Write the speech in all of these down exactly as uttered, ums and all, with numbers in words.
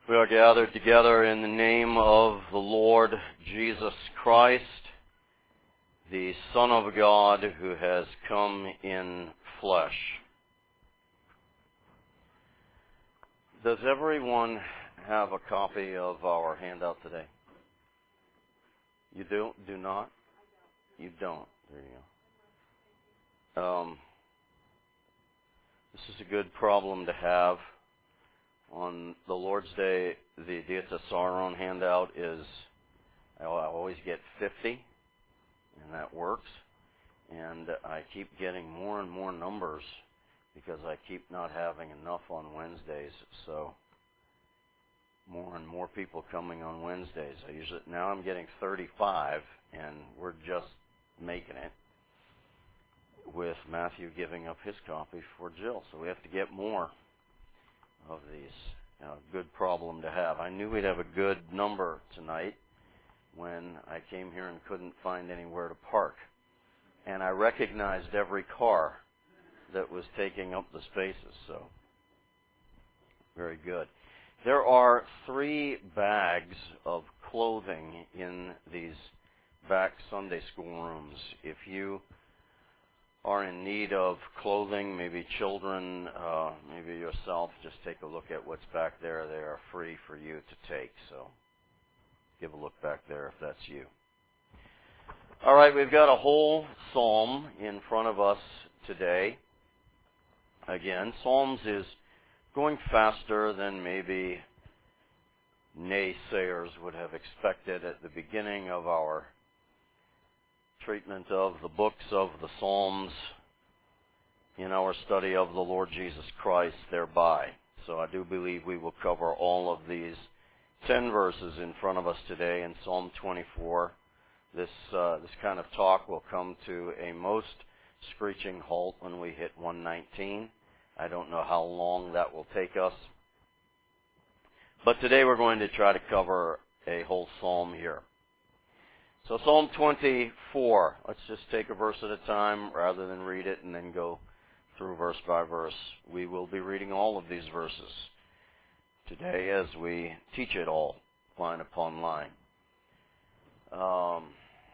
We are gathered together in the name of the Lord Jesus Christ, the Son of God who has come in flesh. Does everyone have a copy of our handout today? You do? Do not? You don't. There you go. Um, this is a good problem to have. On the Lord's Day, the Dieta Saron handout is, I always get fifty, and that works. And I keep getting more and more numbers because I keep not having enough on Wednesdays. So more and more people coming on Wednesdays. I usually now I'm getting thirty-five, and we're just making it with Matthew giving up his copy for Jill. So we have to get more of these. You know, good problem to have. I knew we'd have a good number tonight when I came here and couldn't find anywhere to park. And I recognized every car that was taking up the spaces, so very good. There are three bags of clothing in these back Sunday school rooms. If you are in need of clothing, maybe children, uh, maybe yourself, just take a look at what's back there. They are free for you to take, so give a look back there if that's you. All right, we've got a whole psalm in front of us today. Again, Psalms is going faster than maybe naysayers would have expected at the beginning of our treatment of the books of the Psalms in our study of the Lord Jesus Christ thereby. So I do believe we will cover all of these ten verses in front of us today in Psalm twenty-four. This uh, this kind of talk will come to a most screeching halt when we hit one nineteen. I don't know how long that will take us. But today we're going to try to cover a whole psalm here. So Psalm twenty-four, let's just take a verse at a time rather than read it and then go through verse by verse. We will be reading all of these verses today as we teach it all, line upon line. Um,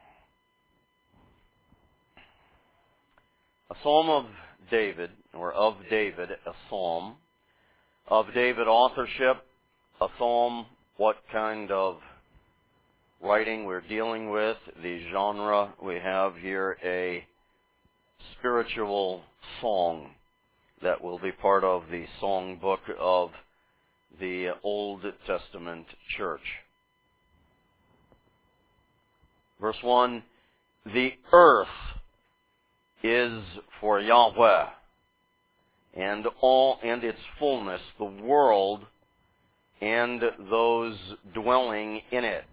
a Psalm of David, or of David, a Psalm. Of David authorship, a Psalm, what kind of writing we're dealing with, the genre we have here, a spiritual song that will be part of the song book of the Old Testament church. Verse one, the earth is for Yahweh, and all and its fullness, the world and those dwelling in it.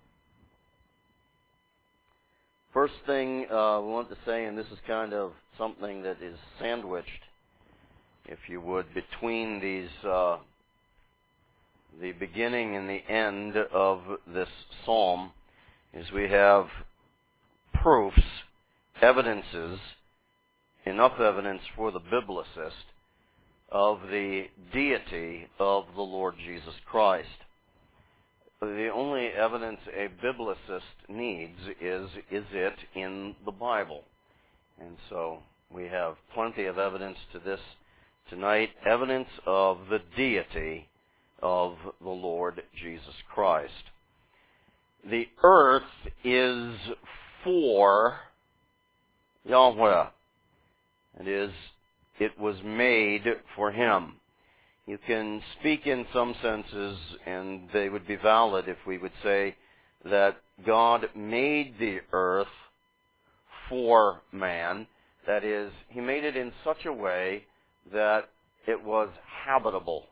First thing uh, we want to say, and this is kind of something that is sandwiched, if you would, between these, uh, the beginning and the end of this psalm, is we have proofs, evidences, enough evidence for the biblicist of the deity of the Lord Jesus Christ. The only evidence a biblicist needs is, is it in the Bible? And so we have plenty of evidence to this tonight, evidence of the deity of the Lord Jesus Christ. The earth is for Yahweh. It is, it was made for Him. You can speak in some senses, and they would be valid if we would say that God made the earth for man. That is, He made it in such a way that it was habitable.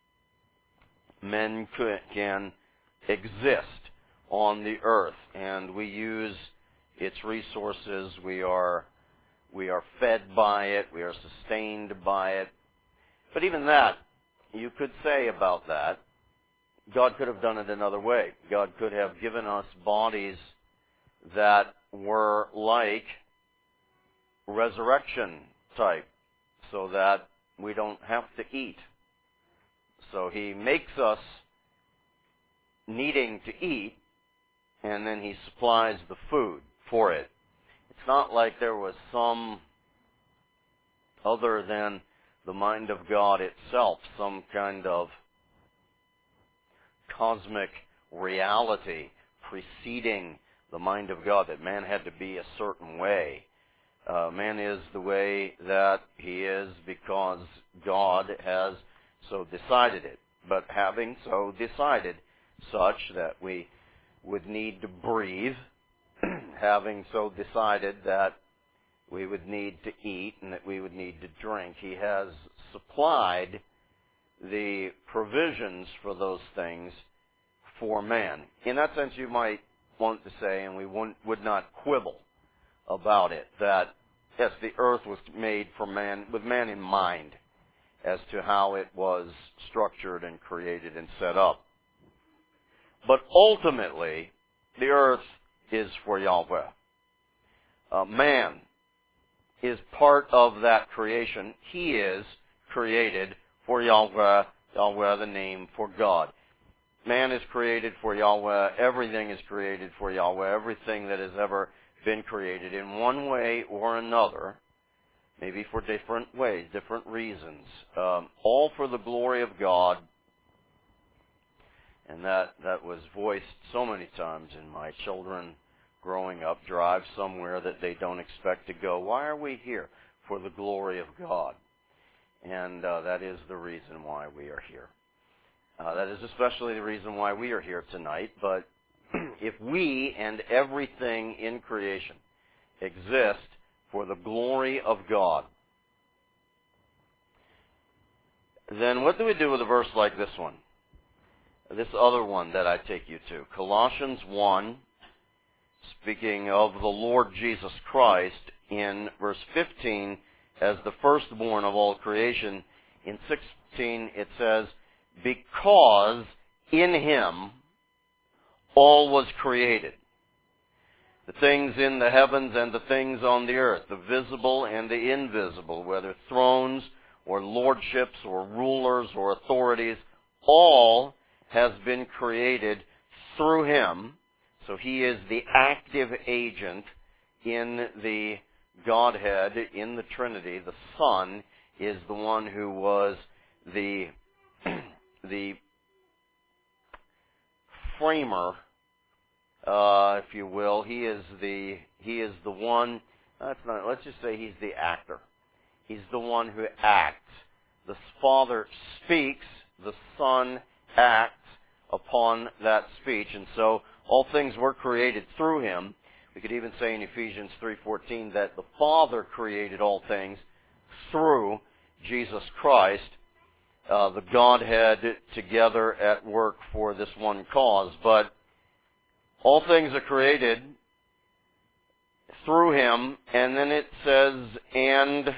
Men could, can exist on the earth, and we use its resources. We are, we are fed by it. We are sustained by it. But even that, you could say about that, God could have done it another way. God could have given us bodies that were like resurrection type, so that we don't have to eat. So He makes us needing to eat, and then he supplies the food for it. It's not like there was some other than the mind of God itself, some kind of cosmic reality preceding the mind of God, that man had to be a certain way. Uh, man is the way that he is because God has so decided it. But having so decided such that we would need to breathe, having so decided that we would need to eat and that we would need to drink, he has supplied the provisions for those things for man. In that sense, you might want to say, and we would not quibble about it, that yes, the earth was made for man, with man in mind as to how it was structured and created and set up. But ultimately, the earth is for Yahweh. Uh, man is part of that creation. He is created for Yahweh, Yahweh the name for God. Man is created for Yahweh. Everything is created for Yahweh. Everything that has ever been created in one way or another, maybe for different ways, different reasons, um, all for the glory of God. And that, that was voiced so many times in my children growing up. Drive somewhere that they don't expect to go. Why are we here? For the glory of God. And uh, that is the reason why we are here. Uh, that is especially the reason why we are here tonight. But if we and everything in creation exist for the glory of God, then what do we do with a verse like this one? This other one that I take you to. Colossians one, speaking of the Lord Jesus Christ, in verse fifteen, as the firstborn of all creation. In sixteen it says, because in him all was created, the things in the heavens and the things on the earth, the visible and the invisible, whether thrones or lordships or rulers or authorities, all has been created through him. So he is the active agent in the Godhead, in the Trinity. The Son is the one who was the the framer, uh, if you will. He is the he is the one. That's not. Let's just say he's the actor. He's the one who acts. The Father speaks. The Son acts upon that speech, and so all things were created through him. We could even say in Ephesians three fourteen that the Father created all things through Jesus Christ, uh, the Godhead together at work for this one cause. But all things are created through him, and then it says, and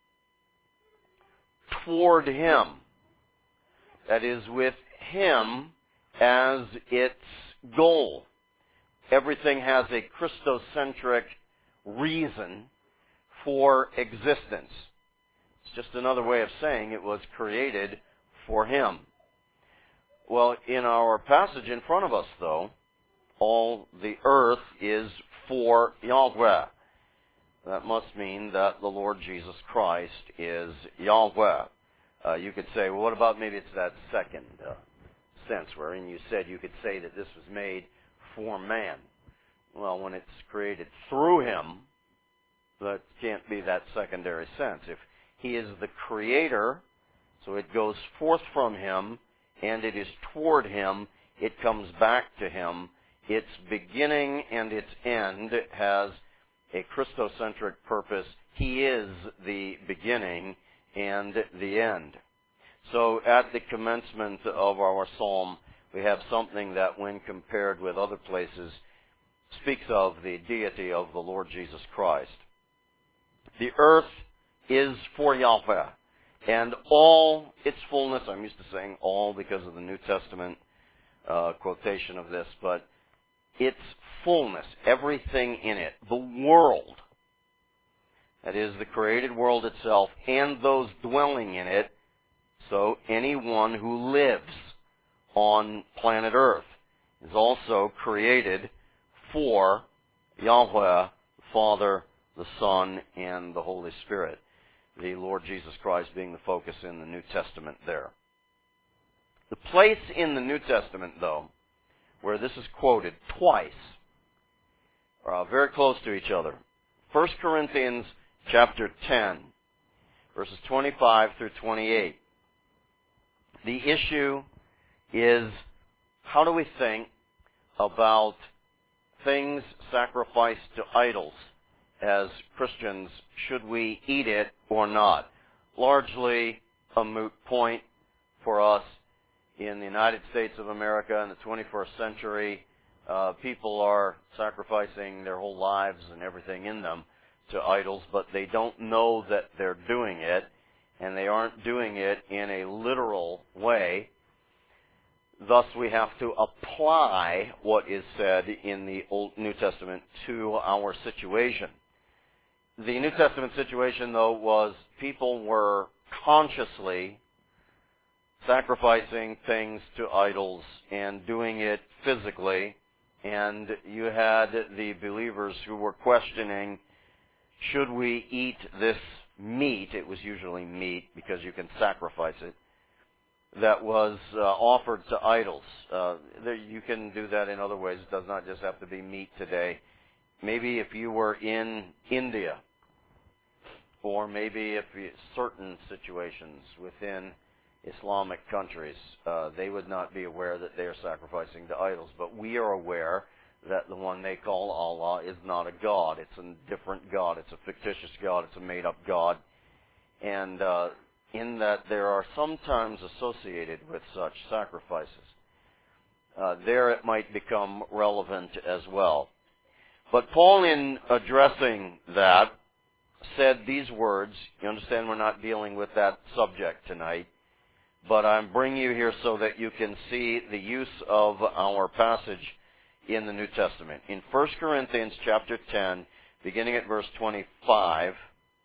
toward him. That is, with him as its goal. Everything has a Christocentric reason for existence. It's just another way of saying it was created for him. Well, in our passage in front of us, though, all the earth is for Yahweh. That must mean that the Lord Jesus Christ is Yahweh. Uh, you could say, well, what about maybe it's that second uh, sense wherein you said you could say that this was made for man. Well, when it's created through him, that can't be that secondary sense. If he is the creator, so it goes forth from him, and it is toward him, it comes back to him. Its beginning and its end has a Christocentric purpose. He is the beginning and the end. So at the commencement of our psalm, we have something that, when compared with other places, speaks of the deity of the Lord Jesus Christ. The earth is for Yahweh, and all its fullness. I'm used to saying all because of the New Testament uh, quotation of this, but its fullness, everything in it, the world, that is, the created world itself, and those dwelling in it, so anyone who lives on planet Earth, is also created for Yahweh, the Father, the Son, and the Holy Spirit. The Lord Jesus Christ being the focus in the New Testament there. The place in the New Testament, though, where this is quoted twice, are very close to each other. First Corinthians chapter ten, verses twenty-five through twenty-eight. The issue is, how do we think about things sacrificed to idols as Christians? Should we eat it or not? Largely a moot point for us in the United States of America in the twenty-first century. Uh, people are sacrificing their whole lives and everything in them to idols, but they don't know that they're doing it, and they aren't doing it in a literal way. Thus, we have to apply what is said in the Old New Testament to our situation. The New Testament situation, though, was people were consciously sacrificing things to idols and doing it physically, and you had the believers who were questioning, should we eat this meat? It was usually meat because you can sacrifice it, that was uh, offered to idols. Uh, there, you can do that in other ways. It does not just have to be meat today. Maybe if you were in India, or maybe if you, certain situations within Islamic countries, uh, they would not be aware that they are sacrificing to idols. But we are aware that the one they call Allah is not a god. It's a different god. It's a fictitious god. It's a made-up god. And uh, in that there are sometimes associated with such sacrifices. Uh, there it might become relevant as well. But Paul, in addressing that, said these words. You understand we're not dealing with that subject tonight, but I'm bringing you here so that you can see the use of our passage in the New Testament. In First Corinthians chapter ten, beginning at verse twenty-five,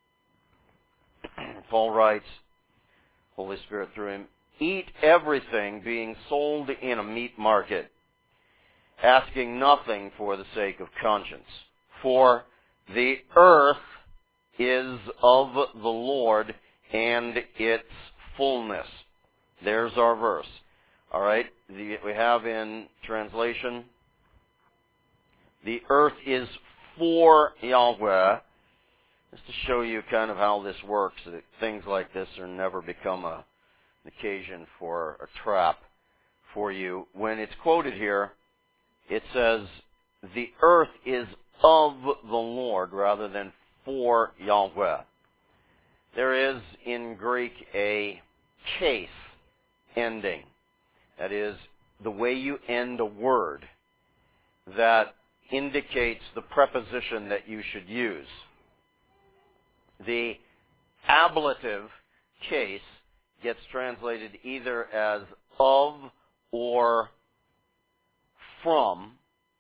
Paul writes, Holy Spirit through him, eat everything being sold in a meat market, asking nothing for the sake of conscience. For the earth is of the Lord and its fullness. There's our verse. All right, the, we have in translation, the earth is for Yahweh. Just to show you kind of how this works, that things like this are never become a, an occasion for a trap for you. When it's quoted here, it says, the earth is of the Lord rather than for Yahweh. There is in Greek a case ending. That is, the way you end a word that indicates the preposition that you should use. The ablative case gets translated either as of or from,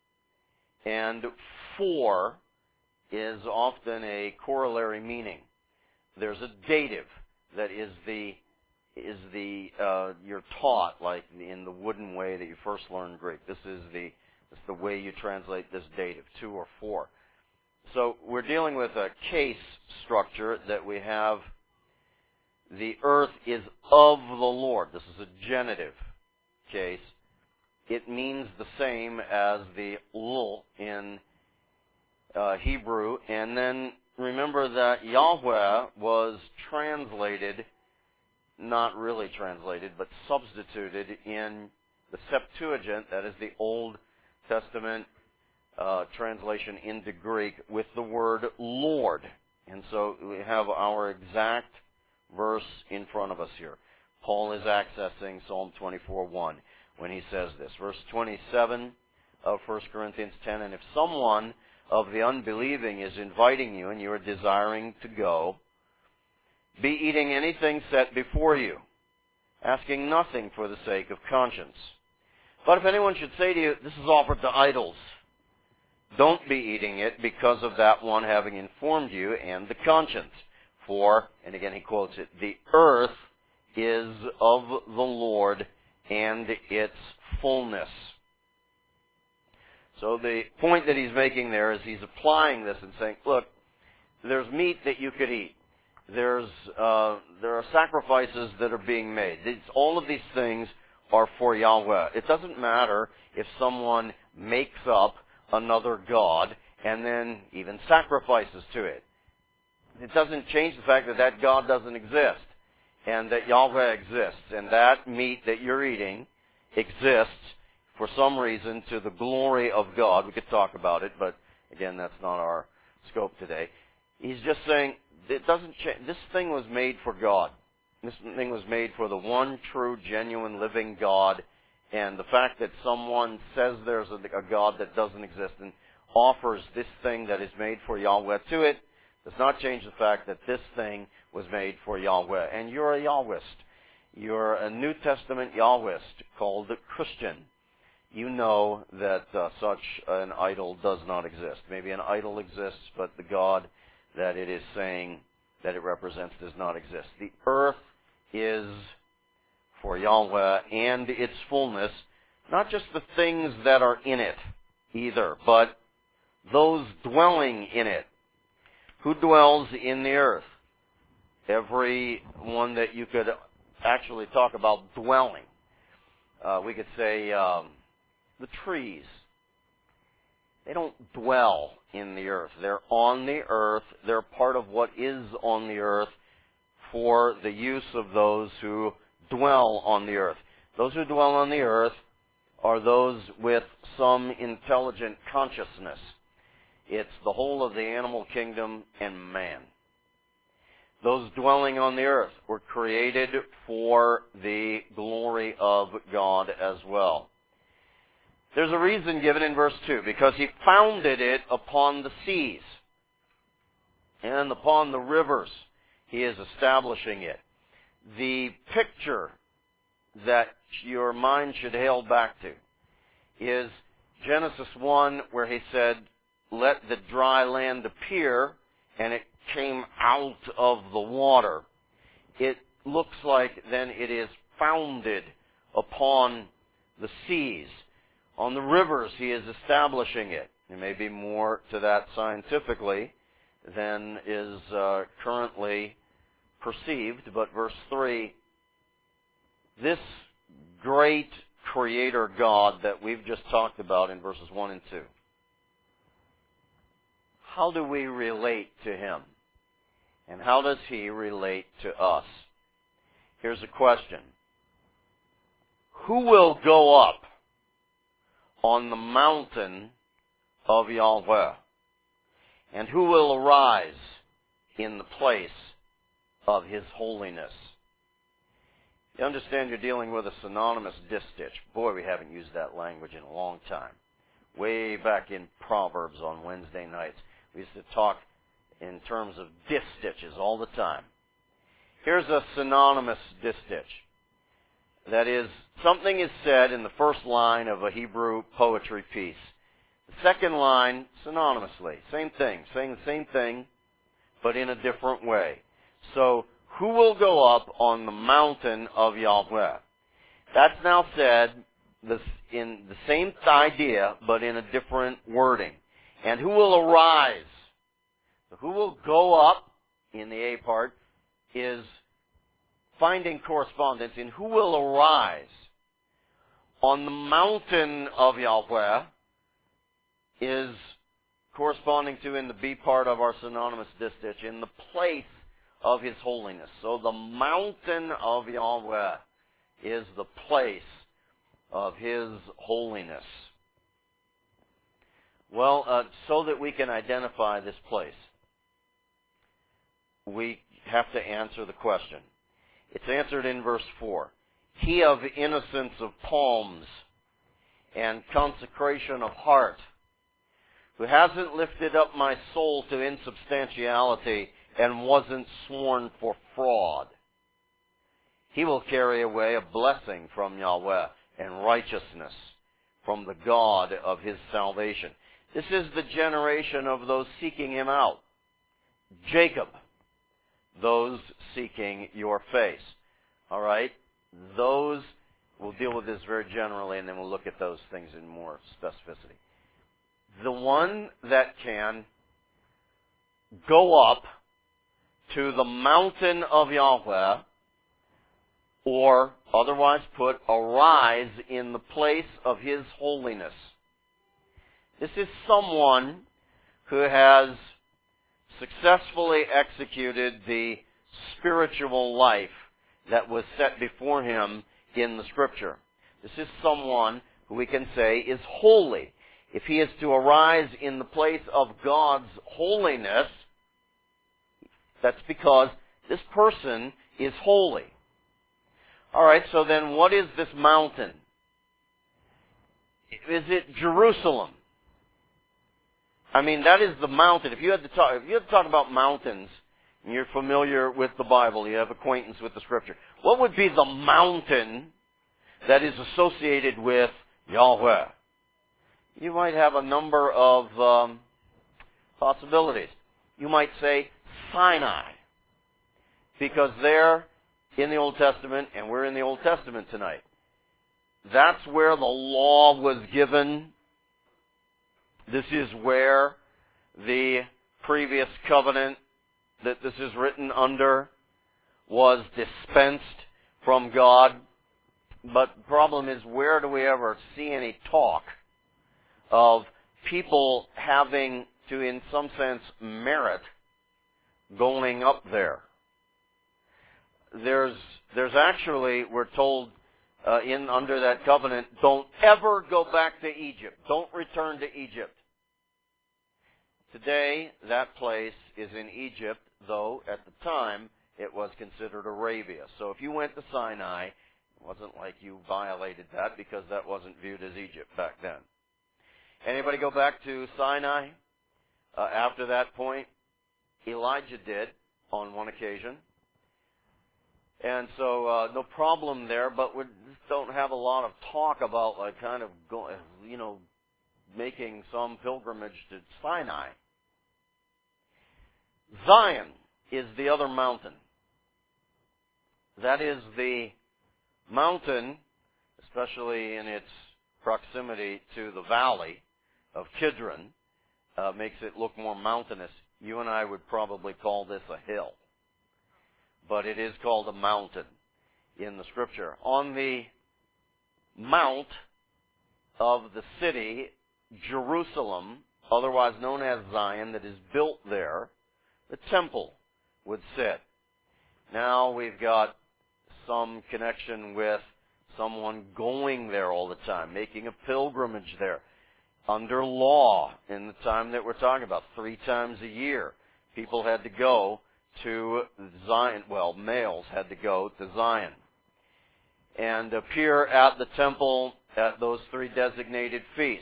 and for is often a corollary meaning. There's a dative that is the is the uh, you're taught, like in the wooden way that you first learned Greek. This is the this is the way you translate this dative, to or for. So we're dealing with a case structure that we have. The earth is of the Lord. This is a genitive case. It means the same as the l in uh, Hebrew. And then remember that Yahweh was translated, not really translated, but substituted in the Septuagint, that is the Old Testament uh, translation into Greek, with the word Lord. And so we have our exact verse in front of us here. Paul is accessing Psalm twenty-four one when he says this. Verse twenty-seven of First Corinthians ten, and if someone of the unbelieving is inviting you and you are desiring to go, be eating anything set before you, asking nothing for the sake of conscience. But if anyone should say to you, this is offered to idols, don't be eating it because of that one having informed you and the conscience. For, and again he quotes it, the earth is of the Lord and its fullness. So the point that he's making there is he's applying this and saying, look, there's meat that you could eat. There's uh, there are sacrifices that are being made. It's, all of these things are for Yahweh. It doesn't matter if someone makes up another god and then even sacrifices to it. It doesn't change the fact that that god doesn't exist and that Yahweh exists, and that meat that you're eating exists for some reason to the glory of God. We could talk about it, but again, that's not our scope today. He's just saying it doesn't change. This thing was made for God. This thing was made for the one true, genuine, living God. And the fact that someone says there's a, a God that doesn't exist and offers this thing that is made for Yahweh to it does not change the fact that this thing was made for Yahweh. And you're a Yahwist. You're a New Testament Yahwist called a Christian. You know that uh, such an idol does not exist. Maybe an idol exists, but the God that it is saying that it represents does not exist. The earth is for Yahweh and its fullness, not just the things that are in it either, but those dwelling in it. Who dwells in the earth? Every one that you could actually talk about dwelling. Uh, we could say um, the trees. They don't dwell in the earth. They're on the earth. They're part of what is on the earth for the use of those who dwell on the earth. Those who dwell on the earth are those with some intelligent consciousness. It's the whole of the animal kingdom and man. Those dwelling on the earth were created for the glory of God as well. There's a reason given in verse two, because he founded it upon the seas and upon the rivers. He is establishing it. The picture that your mind should hail back to is Genesis one, where he said, let the dry land appear, and it came out of the water. It looks like then it is founded upon the seas. On the rivers, he is establishing it. There may be more to that scientifically than is uh, currently perceived, but verse three, this great Creator God that we've just talked about in verses one and two, how do we relate to Him? And how does He relate to us? Here's a question. Who will go up on the mountain of Yahweh? And who will arise in the place of His holiness? You understand you're dealing with a synonymous distich. Boy, we haven't used that language in a long time. Way back in Proverbs on Wednesday nights, we used to talk in terms of distiches all the time. Here's a synonymous distich. That is, something is said in the first line of a Hebrew poetry piece. The second line, synonymously. Same thing, saying the same thing, but in a different way. So, who will go up on the mountain of Yahweh? That's now said in the same idea, but in a different wording. And who will arise? So who will go up, in the A part, is finding correspondence in who will arise on the mountain of Yahweh is corresponding to in the B part of our synonymous distich, in the place of His holiness. So the mountain of Yahweh is the place of His holiness. Well, uh, so that we can identify this place, we have to answer the question. It's answered in verse four. He of innocence of palms and consecration of heart, who hasn't lifted up my soul to insubstantiality and wasn't sworn for fraud. He will carry away a blessing from Yahweh and righteousness from the God of his salvation. This is the generation of those seeking Him out. Jacob, those seeking your face. All right? Those, we'll deal with this very generally, and then we'll look at those things in more specificity. the one that can go up to the mountain of Yahweh, or otherwise put, arise in the place of His holiness. This is someone who has successfully executed the spiritual life that was set before him in the Scripture. This is someone who we can say is holy. If he is to arise in the place of God's holiness, that's because this person is holy. All right, so then what is this mountain? Is it Jerusalem? I mean, that is the mountain. If you had to talk, if you had to talk about mountains, and you're familiar with the Bible, you have acquaintance with the Scripture, what would be the mountain that is associated with Yahweh? You might have a number of um, possibilities. You might say Sinai, because there in the Old Testament, and we're in the Old Testament tonight, that's where the law was given. This is where the previous covenant that this is written under was dispensed from God. But the problem is, where do we ever see any talk of people having to, in some sense, merit going up there? There's, there's actually, we're told uh, in under that covenant, don't ever go back to Egypt. Don't return to Egypt. Today, that place is in Egypt, though at the time it was considered Arabia. So if you went to Sinai, it wasn't like you violated that, because that wasn't viewed as Egypt back then. Anybody go back to Sinai uh, after that point? Elijah did on one occasion. And so uh, no problem there, but we don't have a lot of talk about like kind of going, you know, making some pilgrimage to Sinai. Zion is the other mountain. That is the mountain, especially in its proximity to the valley of Kidron, uh, makes it look more mountainous. You and I would probably call this a hill, but it is called a mountain in the Scripture. On the mount of the city, Jerusalem, otherwise known as Zion, that is built there, the temple would sit. Now we've got some connection with someone going there all the time, making a pilgrimage there. Under law, in the time that we're talking about, three times a year, people had to go to Zion. Well, males had to go to Zion and appear at the temple at those three designated feasts.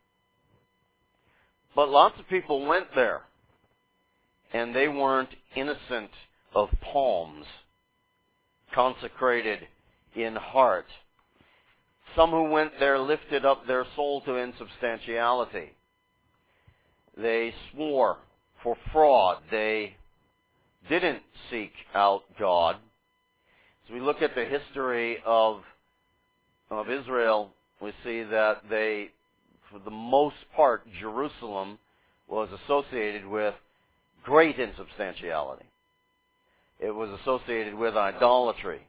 But lots of people went there, and they weren't innocent of palms, consecrated in heart. Some who went there lifted up their soul to insubstantiality. They swore for fraud. They didn't seek out God. As we look at the history of, of Israel, we see that they, for the most part, Jerusalem was associated with great insubstantiality. It was associated with idolatry.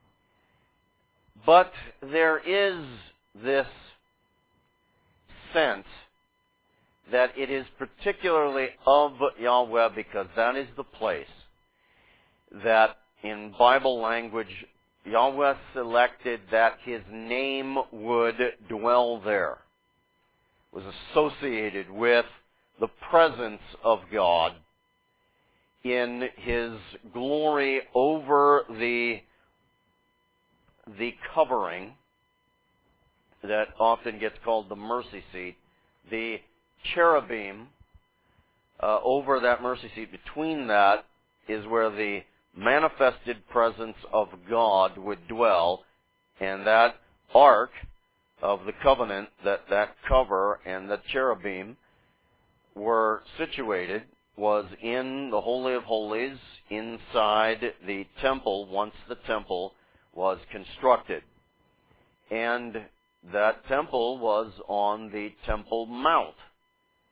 But there is this sense that it is particularly of Yahweh, because that is the place that in Bible language Yahweh selected that His name would dwell there. It was associated with the presence of God in His glory over the the covering that often gets called the mercy seat. The cherubim uh, over that mercy seat, between that is where the manifested presence of God would dwell, and that ark of the covenant, that, that cover and the cherubim were situated, was in the Holy of Holies, inside the temple, once the temple was constructed. And that temple was on the Temple Mount.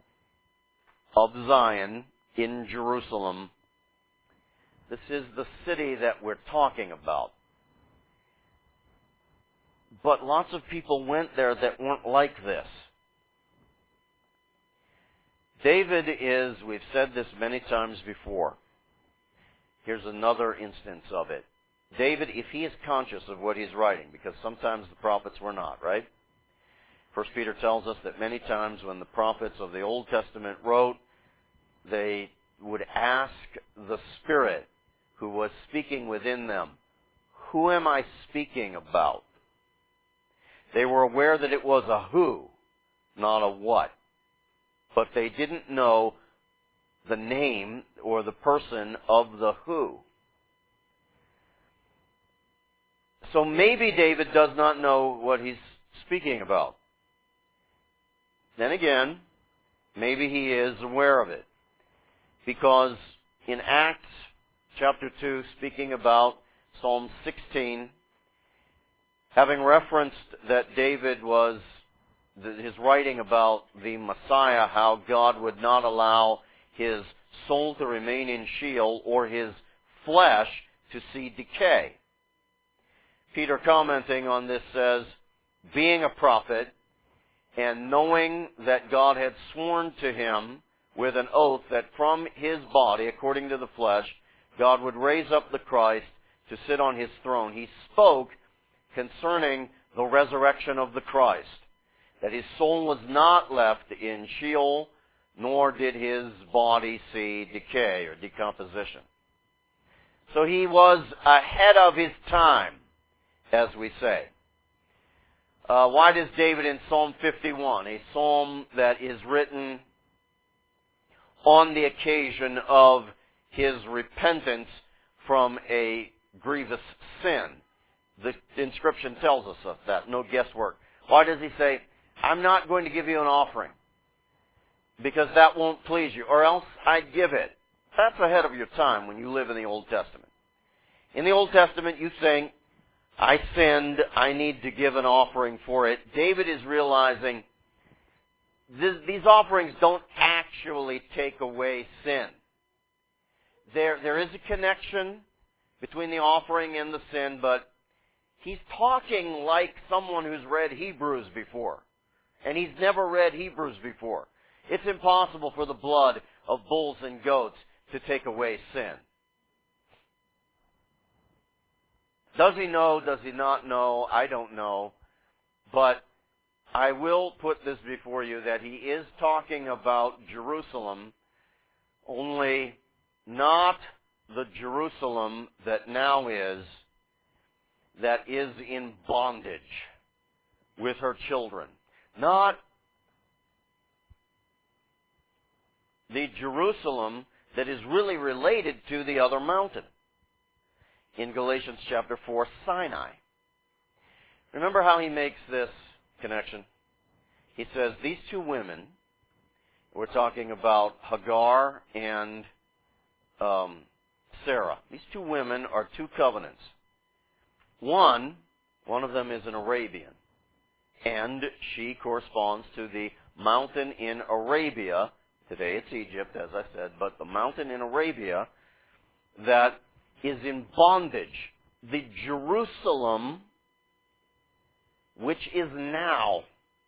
of Zion in Jerusalem. This is the city that we're talking about. But lots of people went there that weren't like this. David is, we've said this many times before. Here's another instance of it. David, if he is conscious of what he's writing, because sometimes the prophets were not, right? First Peter tells us that many times when the prophets of the Old Testament wrote, they would ask the Spirit who was speaking within them, who am I speaking about? They were aware that it was a who, not a what. But they didn't know the name or the person of the who. So maybe David does not know what he's speaking about. Then again, maybe he is aware of it. Because in Acts chapter two, speaking about Psalm sixteen, having referenced that David was, his writing about the Messiah, how God would not allow his soul to remain in Sheol or his flesh to see decay. Peter, commenting on this, says, being a prophet and knowing that God had sworn to him with an oath that from his body, according to the flesh, God would raise up the Christ to sit on his throne, he spoke concerning the resurrection of the Christ, that his soul was not left in Sheol, nor did his body see decay or decomposition. So he was ahead of his time, as we say. Uh, why does David in Psalm fifty-one, a psalm that is written on the occasion of his repentance from a grievous sin? The inscription tells us of that, no guesswork. Why does he say, I'm not going to give you an offering because that won't please you, or else I'd give it? That's ahead of your time when you live in the Old Testament. In the Old Testament, you think, I sinned, I need to give an offering for it. David is realizing this, these offerings don't actually take away sin. There, there is a connection between the offering and the sin, but he's talking like someone who's read Hebrews before. And he's never read Hebrews before. It's impossible for the blood of bulls and goats to take away sin. Does he know? Does he not know? I don't know. But I will put this before you that he is talking about Jerusalem, only not the Jerusalem that now is, that is in bondage with her children. Not the Jerusalem that is really related to the other mountain. In Galatians chapter four, Sinai. Remember how he makes this connection? He says, these two women, we're talking about Hagar and um, Sarah. These two women are two covenants. One, one of them is an Arabian. And she corresponds to the mountain in Arabia. Today it's Egypt, as I said, but the mountain in Arabia that is in bondage. The Jerusalem, which is now,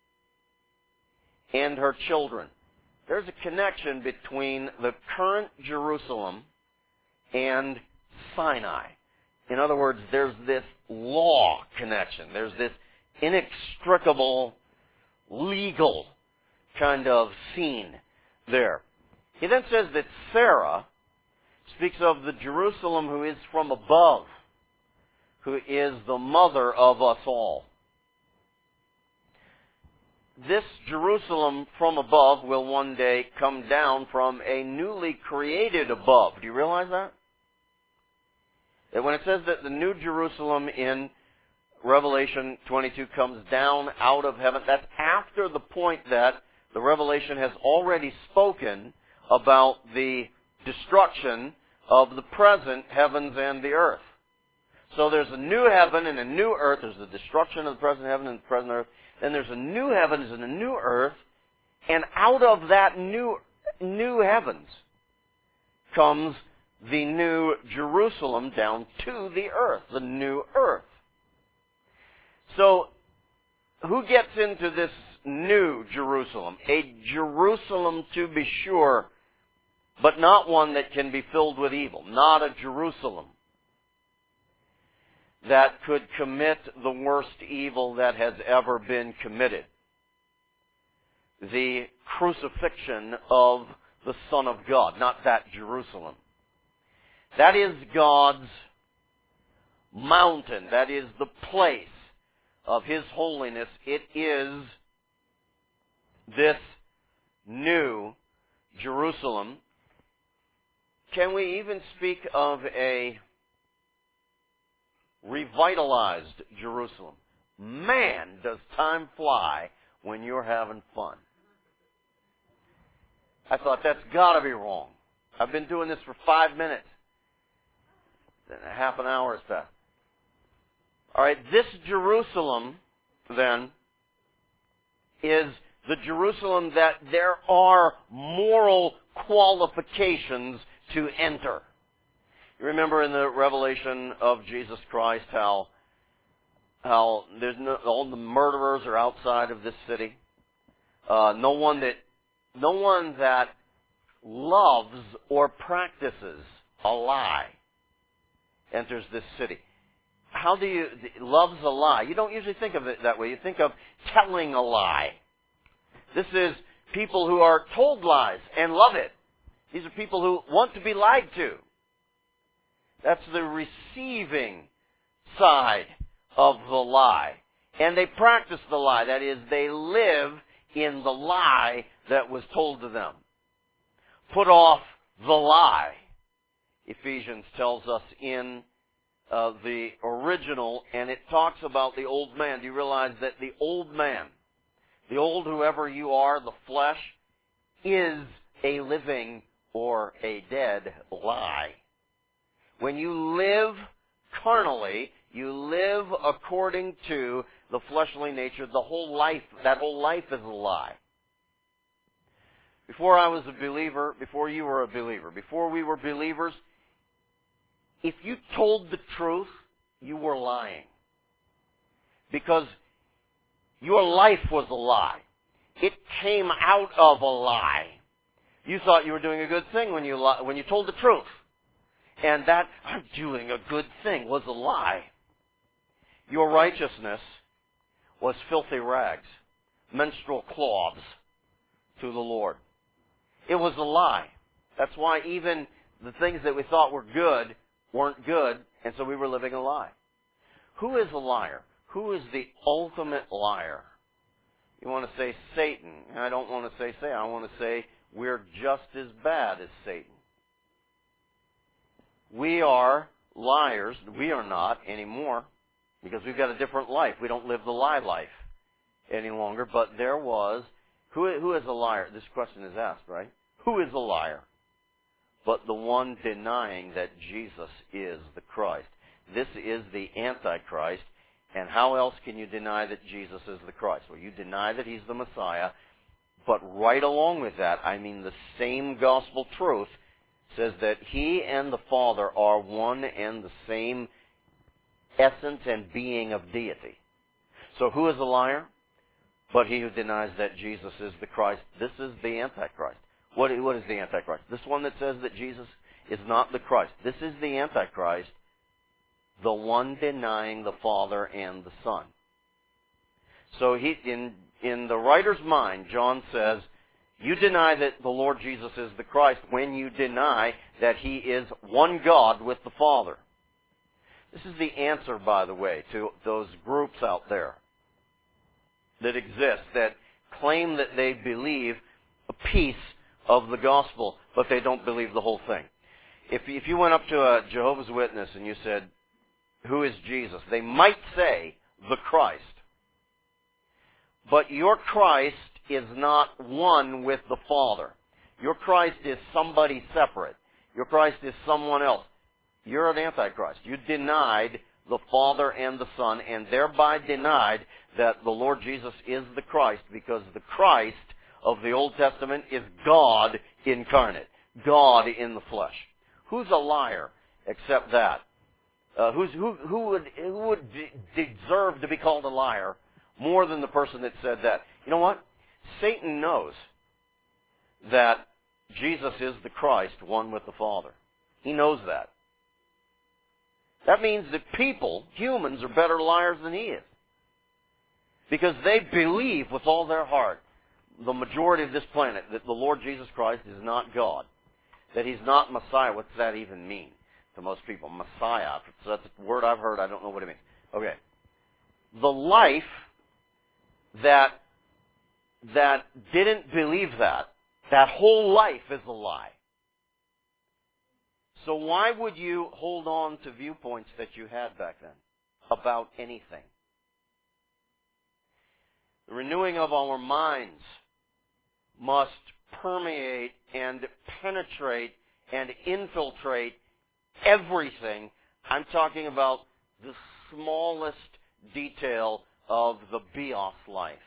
and her children. There's a connection between the current Jerusalem and Sinai. In other words, there's this law connection. There's this inextricable legal kind of scene there. He then says that Sarah speaks of the Jerusalem who is from above, who is the mother of us all. This Jerusalem from above will one day come down from a newly created above. Do you realize that? That when it says that the new Jerusalem in Revelation twenty-two comes down out of heaven, that's after the point that the Revelation has already spoken about the destruction of the present heavens and the earth. So there's a new heaven and a new earth. There's the destruction of the present heaven and the present earth. Then there's a new heavens and a new earth. And out of that new new heavens comes the new Jerusalem down to the earth, the new earth. So, who gets into this new Jerusalem? A Jerusalem, to be sure, but not one that can be filled with evil. Not a Jerusalem that could commit the worst evil that has ever been committed. The crucifixion of the Son of God, not that Jerusalem. That is God's mountain. That is the place of His holiness. It is this new Jerusalem. Can we even speak of a revitalized Jerusalem? Man, does time fly when you're having fun. I thought, that's got to be wrong. I've been doing this for five minutes. Then a half an hour has passed. All right, this Jerusalem, then, is the Jerusalem that there are moral qualifications to enter. You remember in the revelation of Jesus Christ how how there's no, all the murderers are outside of this city. Uh, no one that no one that loves or practices a lie enters this city. How do you loves a lie? You don't usually think of it that way. You think of telling a lie. This is people who are told lies and love it. These are people who want to be lied to. That's the receiving side of the lie. And they practice the lie. That is, they live in the lie that was told to them. Put off the lie, Ephesians tells us in uh, the original, and it talks about the old man. Do you realize that the old man, the old whoever you are, the flesh, is a living or a dead lie? When you live carnally, you live according to the fleshly nature, the whole life, that whole life is a lie. Before I was a believer, before you were a believer, before we were believers, if you told the truth, you were lying. Because your life was a lie. It came out of a lie. You thought you were doing a good thing when you li- when you told the truth. And that, I'm doing a good thing, was a lie. Your righteousness was filthy rags, menstrual cloths to the Lord. It was a lie. That's why even the things that we thought were good weren't good, and so we were living a lie. Who is a liar? Who is the ultimate liar? You want to say Satan. I don't want to say Satan. I want to say we're just as bad as Satan. We are liars. We are not anymore because we've got a different life. We don't live the lie life any longer. But there was, who, who is a liar? This question is asked, right? Who is a liar? But the one denying that Jesus is the Christ. This is the Antichrist. And how else can you deny that Jesus is the Christ? Well, you deny that He's the Messiah. But right along with that, I mean the same gospel truth says that He and the Father are one and the same essence and being of deity. So who is a liar? But he who denies that Jesus is the Christ. This is the Antichrist. What, what is the Antichrist? This one that says that Jesus is not the Christ. This is the Antichrist, the one denying the Father and the Son. So he, in, in the writer's mind, John says, you deny that the Lord Jesus is the Christ when you deny that He is one God with the Father. This is the answer, by the way, to those groups out there that exist, that claim that they believe a piece of the gospel, but they don't believe the whole thing. If, if you went up to a Jehovah's Witness and you said, who is Jesus? They might say, the Christ. But your Christ is not one with the Father. Your Christ is somebody separate. Your Christ is someone else. You're an Antichrist. You denied the Father and the Son, and thereby denied that the Lord Jesus is the Christ, because the Christ of the Old Testament is God incarnate, God in the flesh. Who's a liar except that? Uh, who's, who, who would, who would de- deserve to be called a liar more than the person that said that? You know what? Satan knows that Jesus is the Christ, one with the Father. He knows that. That means that people, humans, are better liars than he is. Because they believe with all their heart, the majority of this planet, that the Lord Jesus Christ is not God. That He's not Messiah. What's that even mean to most people? Messiah. So that's a word I've heard. I don't know what it means. Okay. The life that, that didn't believe that, that whole life is a lie. So why would you hold on to viewpoints that you had back then about anything? The renewing of our minds must permeate and penetrate and infiltrate everything. I'm talking about the smallest detail of the bios life.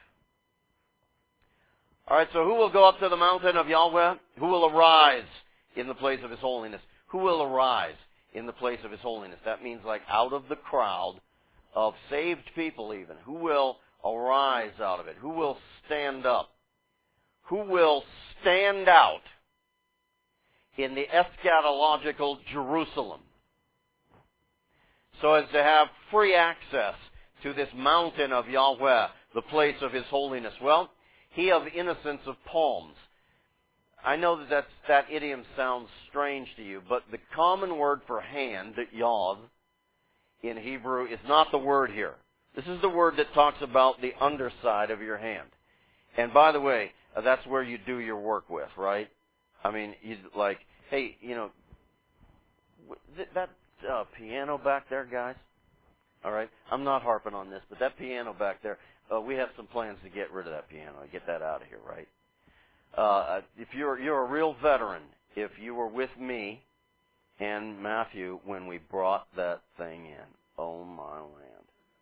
All right, so who will go up to the mountain of Yahweh? Who will arise in the place of His holiness? Who will arise in the place of His holiness? That means like out of the crowd of saved people even. Who will arise out of it? Who will stand up? Who will stand out in the eschatological Jerusalem so as to have free access to this mountain of Yahweh, the place of His holiness? Well, He of innocence of palms. I know that that's, that idiom sounds strange to you, but the common word for hand, yav, in Hebrew is not the word here. This is the word that talks about the underside of your hand. And by the way, uh, that's where you do your work with, right? I mean, you like, hey, you know, th- that uh, piano back there, guys. All right, I'm not harping on this, but that piano back there, uh, we have some plans to get rid of that piano, get that out of here, right? Uh, if you're you're a real veteran, if you were with me and Matthew when we brought that thing in, oh my land.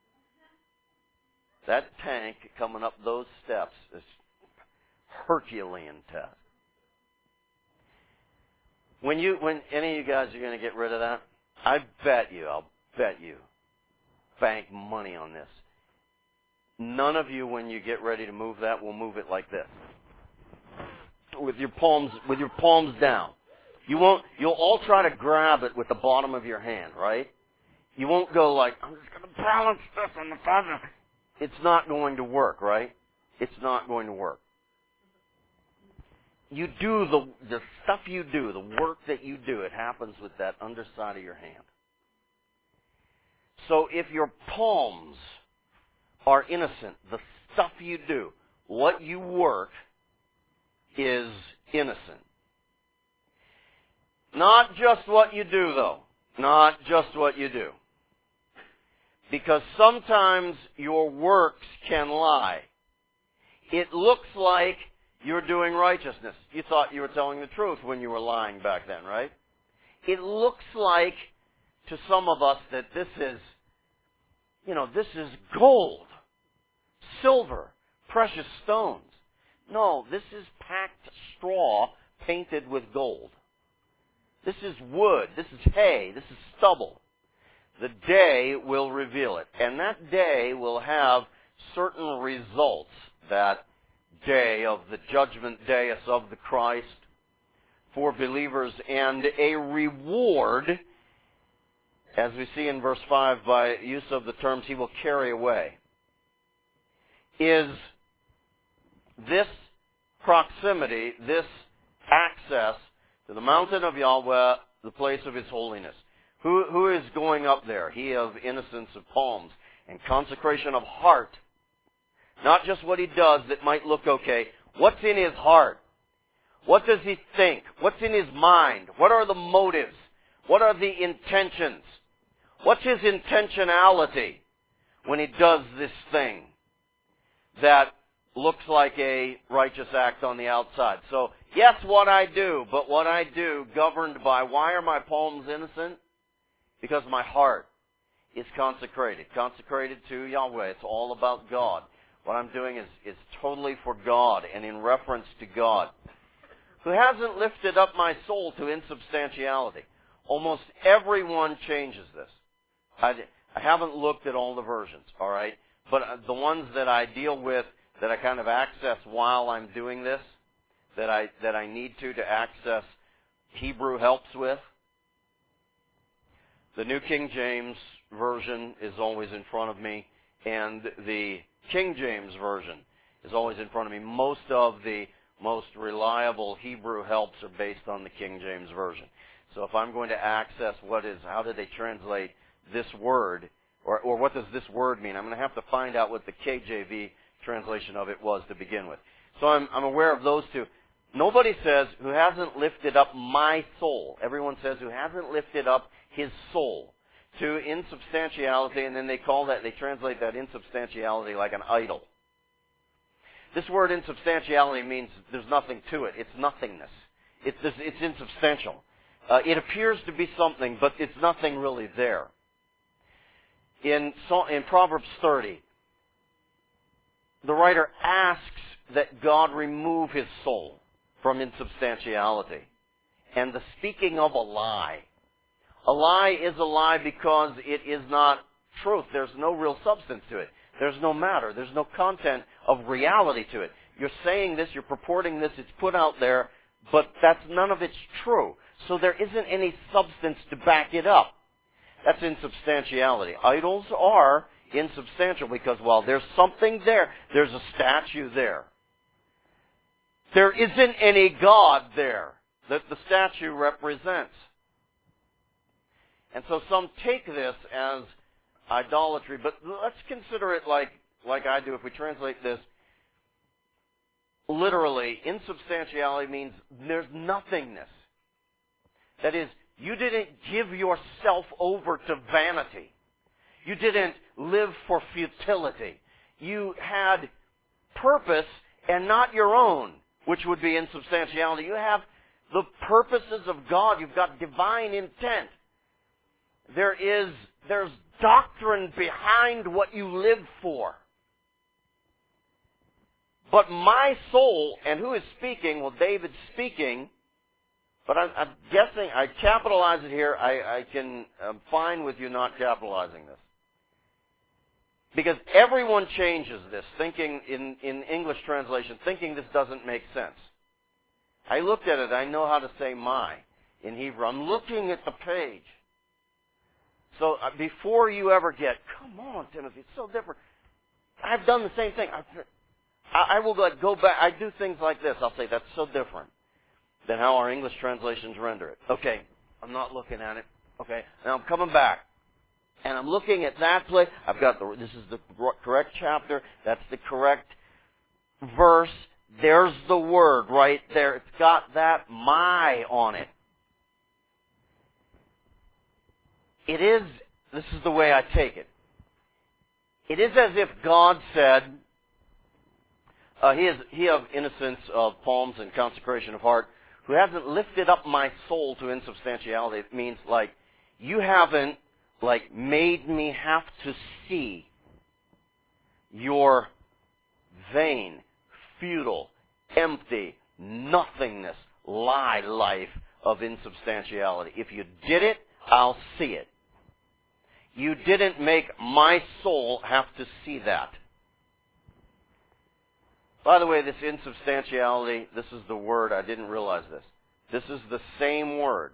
That tank coming up those steps is Herculean task. When you, when any of you guys are going to get rid of that, I bet you, I'll bet you, bank money on this. None of you, when you get ready to move that, will move it like this, with your palms, with your palms down. You won't. You'll all try to grab it with the bottom of your hand, right? You won't go like, I'm just going to balance this on the bottom. It's not going to work, right? It's not going to work. You do the the stuff you do, the work that you do, it happens with that underside of your hand. So if your palms are innocent, the stuff you do, what you work is innocent. Not just what you do, though. Not just what you do. Because sometimes your works can lie. It looks like you're doing righteousness. You thought you were telling the truth when you were lying back then, right? It looks like to some of us that this is, you know, this is gold, silver, precious stones. No, this is packed straw painted with gold. This is wood. This is hay. This is stubble. The day will reveal it. And that day will have certain results. That day of the judgment dais of the Christ for believers, and a reward, as we see in verse five by use of the terms He will carry away, is this proximity, this access to the mountain of Yahweh, the place of His holiness. Who, who is going up there? He of innocence of palms and consecration of heart. Not just what he does that might look okay. What's in his heart? What does he think? What's in his mind? What are the motives? What are the intentions? What's his intentionality when he does this thing that looks like a righteous act on the outside? So, yes, what I do, but what I do governed by, why are my palms innocent? Because my heart is consecrated. Consecrated to Yahweh. It's all about God. what I'm doing is, is totally for God and in reference to God, who hasn't lifted up my soul to insubstantiality. Almost everyone changes this. I, I haven't looked at all the versions, all right? But the ones that I deal with, that I kind of access while I'm doing this, that I that I need to to access Hebrew helps with, the New King James Version is always in front of me, and the King James Version is always in front of me. Most of the most reliable Hebrew helps are based on the King James Version. So if I'm going to access what is, how do they translate this word, or, or what does this word mean, I'm going to have to find out what the K J V translation of it was to begin with. So I'm, I'm aware of those two. Nobody says, who hasn't lifted up my soul. Everyone says, who hasn't lifted up his soul to insubstantiality, and then they call that, they translate that insubstantiality like an idol. This word insubstantiality means there's nothing to it. It's nothingness. It's, it's insubstantial. Uh, it appears to be something, but it's nothing really there. In, in Proverbs thirty, the writer asks that God remove his soul from insubstantiality. And the speaking of a lie. A lie is a lie because it is not truth. There's no real substance to it. There's no matter. There's no content of reality to it. You're saying this, you're purporting this, it's put out there, but that's none of it's true. So there isn't any substance to back it up. That's insubstantiality. Idols are insubstantial because, well, there's something there. There's a statue there. There isn't any God there that the statue represents. And so some take this as idolatry, but let's consider it like, like I do if we translate this. Literally, insubstantiality means there's nothingness. That is, you didn't give yourself over to vanity. You didn't live for futility. You had purpose and not your own, which would be insubstantiality. You have the purposes of God. You've got divine intent. There is, there's doctrine behind what you live for. But my soul, and who is speaking? Well, David's speaking, but I'm, I'm guessing, I capitalize it here. I, I can, I'm fine with you not capitalizing this. Because everyone changes this, thinking in, in English translation, thinking this doesn't make sense. I looked at it, I know how to say my in Hebrew. I'm looking at the page. So uh, before you ever get, come on, Timothy, it's so different. I've done the same thing. I, I, I will like, go back, I do things like this. I'll say, that's so different than how our English translations render it. Okay, I'm not looking at it. Okay, now I'm coming back. And I'm looking at that place. I've got the, this is the correct chapter. That's the correct verse. There's the word right there. It's got that my on it. It is, this is the way I take it. It is as if God said, uh, he is, he of innocence of palms and consecration of heart, who hasn't lifted up my soul to insubstantiality. It means like, you haven't like made me have to see your vain, futile, empty, nothingness, lie life of insubstantiality. If you did it, I'll see it. You didn't make my soul have to see that. By the way, this insubstantiality, this is the word, I didn't realize this. This is the same word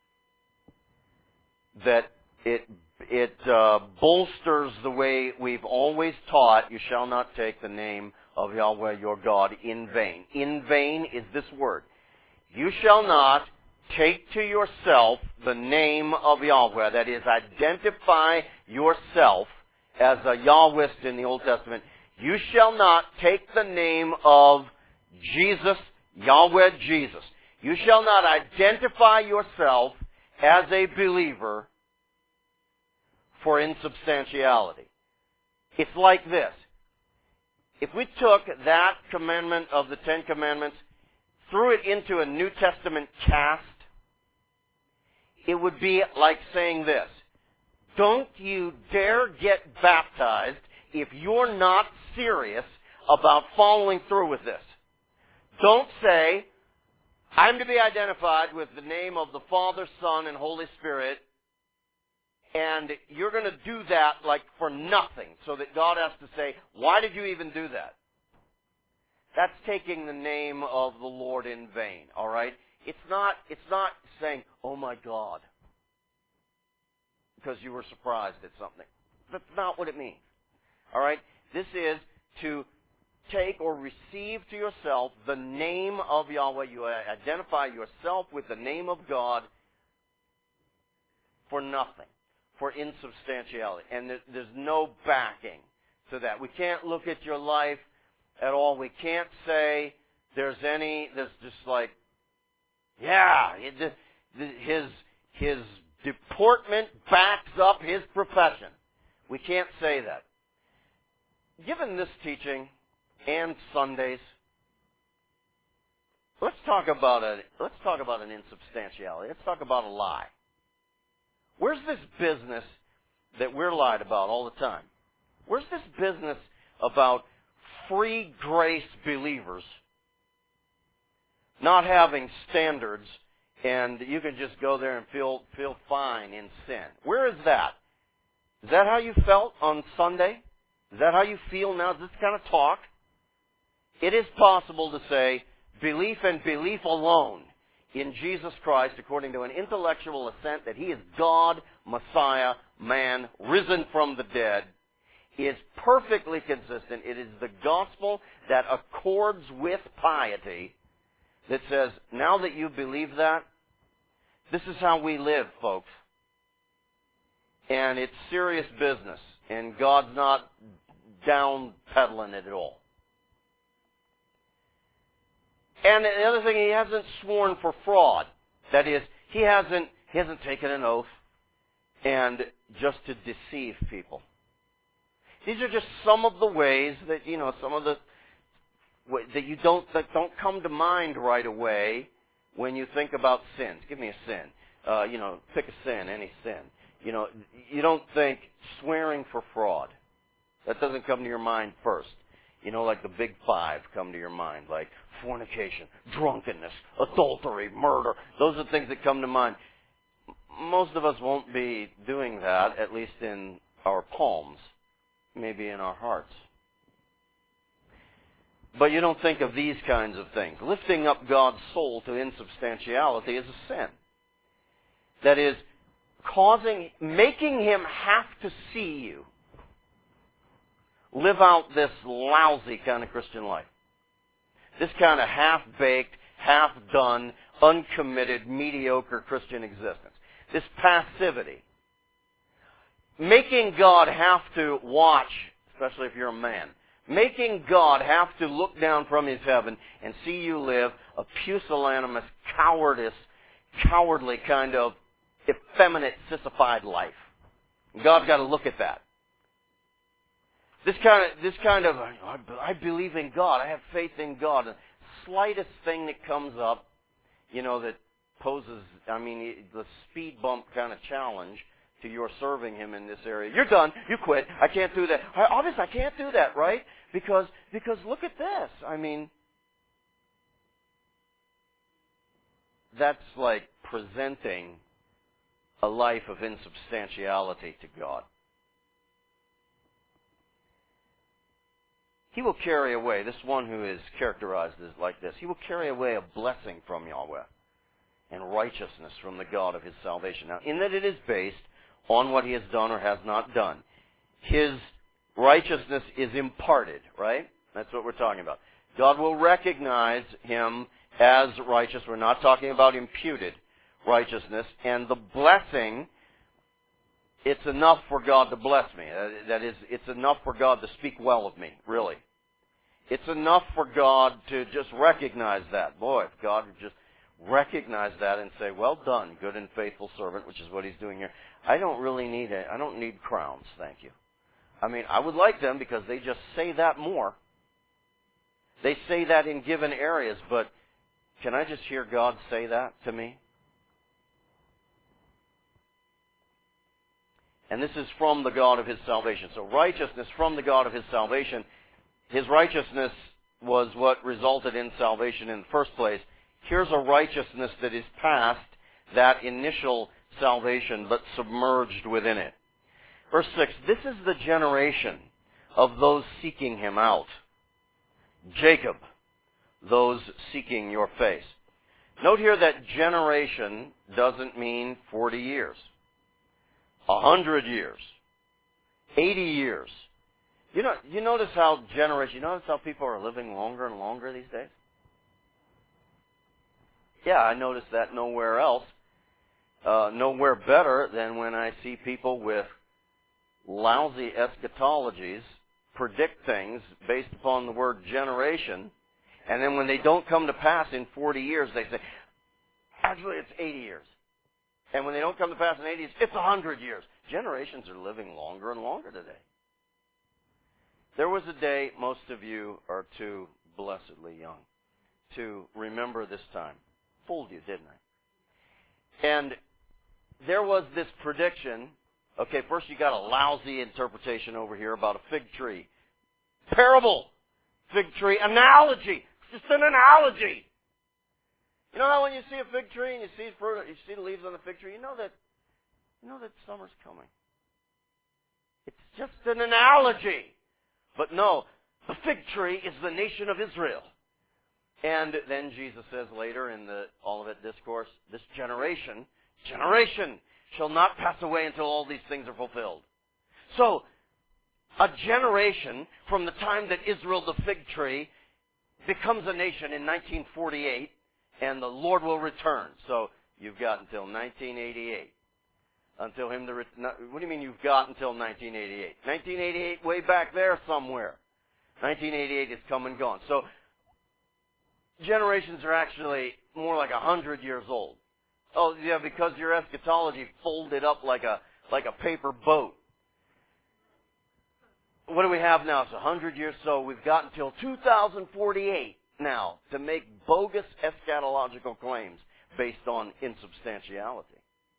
that It it uh, bolsters the way we've always taught, you shall not take the name of Yahweh your God in vain. In vain is this word. You shall not take to yourself the name of Yahweh. That is, identify yourself as a Yahwist in the Old Testament. You shall not take the name of Jesus, Yahweh Jesus. You shall not identify yourself as a believer for insubstantiality. It's like this. If we took that commandment of the Ten Commandments, threw it into a New Testament cast, it would be like saying this: don't you dare get baptized if you're not serious about following through with this. Don't say, I'm to be identified with the name of the Father, Son, and Holy Spirit, and you're going to do that like for nothing, so that God has to say, why did you even do that? That's taking the name of the Lord in vain, all right? It's not, it's not saying, oh my God, because you were surprised at something. That's not what it means, all right? This is to take or receive to yourself the name of Yahweh. You identify yourself with the name of God for nothing, for insubstantiality. And there's no backing to that. We can't look at your life at all. We can't say there's any, there's just like, yeah, his, his deportment backs up his profession. We can't say that. Given this teaching and Sundays, let's talk about a, let's talk about an insubstantiality. Let's talk about a lie. Where's this business that we're lied about all the time? Where's this business about free grace believers not having standards and you can just go there and feel feel fine in sin? Where is that? Is that how you felt on Sunday? Is that how you feel now? Is this kind of talk? It is possible to say belief and belief alone in Jesus Christ according to an intellectual assent that He is God, Messiah, man, risen from the dead, is perfectly consistent. It is the gospel that accords with piety that says, now that you believe that, this is how we live, folks. And it's serious business, and God's not down peddling it at all. And the other thing, He hasn't sworn for fraud. That is, He hasn't He hasn't taken an oath and just to deceive people. These are just some of the ways that, you know, some of the that you don't that don't come to mind right away when you think about sins. Give me a sin. Uh, you know, pick a sin, any sin. You know, you don't think swearing for fraud. That doesn't come to your mind first. You know, like the big five come to your mind, like fornication, drunkenness, adultery, murder. Those are things that come to mind. Most of us won't be doing that, at least in our palms, maybe in our hearts. But you don't think of these kinds of things. Lifting up God's soul to insubstantiality is a sin. That is, causing, making Him have to see you live out this lousy kind of Christian life. This kind of half-baked, half-done, uncommitted, mediocre Christian existence. This passivity. Making God have to watch, especially if you're a man, making God have to look down from His heaven and see you live a pusillanimous, cowardice, cowardly kind of effeminate, sissified life. God's got to look at that. This kind of, this kind of, I believe in God, I have faith in God. The slightest thing that comes up, you know, that poses, I mean, the speed bump kind of challenge to your serving Him in this area. You're done. You quit. I can't do that. Obviously, I can't do that, right? Because, because look at this. I mean, that's like presenting a life of insubstantiality to God. He will carry away, this one who is characterized as like this, He will carry away a blessing from Yahweh and righteousness from the God of His salvation. Now, in that it is based on what He has done or has not done. His righteousness is imparted, right? That's what we're talking about. God will recognize Him as righteous. We're not talking about imputed righteousness. And the blessing, it's enough for God to bless me. That is, it's enough for God to speak well of me, really. It's enough for God to just recognize that. Boy, if God would just recognize that and say, well done, good and faithful servant, which is what He's doing here. I don't really need it. I don't need crowns, thank you. I mean, I would like them because they just say that more. They say that in given areas, but can I just hear God say that to me? And this is from the God of His salvation. So righteousness from the God of His salvation His righteousness was what resulted in salvation in the first place. Here's a righteousness that is past that initial salvation, but submerged within it. Verse six, this is the generation of those seeking him out. Jacob, those seeking your face. Note here that generation doesn't mean forty years, a hundred years, eighty years. You know, you notice how generation, you notice how people are living longer and longer these days? Yeah, I notice that nowhere else. Uh, nowhere better than when I see people with lousy eschatologies predict things based upon the word generation, and then when they don't come to pass in forty years, they say, actually it's eighty years. And when they don't come to pass in eighty years, it's one hundred years. Generations are living longer and longer today. There was a day, most of you are too blessedly young to remember this time. Fooled you, didn't I? And there was this prediction. Okay, first you got a lousy interpretation over here about a fig tree. Parable. Fig tree. Analogy. It's just an analogy. You know how when you see a fig tree and you see fruit, you see the leaves on the fig tree, you know that you know that summer's coming. It's just an analogy. But no, the fig tree is the nation of Israel. And then Jesus says later in the Olivet Discourse, this generation, generation shall not pass away until all these things are fulfilled. So, a generation from the time that Israel, the fig tree, becomes a nation in nineteen forty-eight, and the Lord will return. So, you've got until nineteen eighty-eight. Until him to return. What do you mean you've got until nineteen eighty-eight? nineteen eighty-eight, way back there somewhere. nineteen eighty-eight is come and gone. So, generations are actually more like a hundred years old. Oh, yeah, because your eschatology folded up like a like a paper boat. What do we have now? It's a hundred years. So we've got until two thousand forty-eight now to make bogus eschatological claims based on insubstantiality.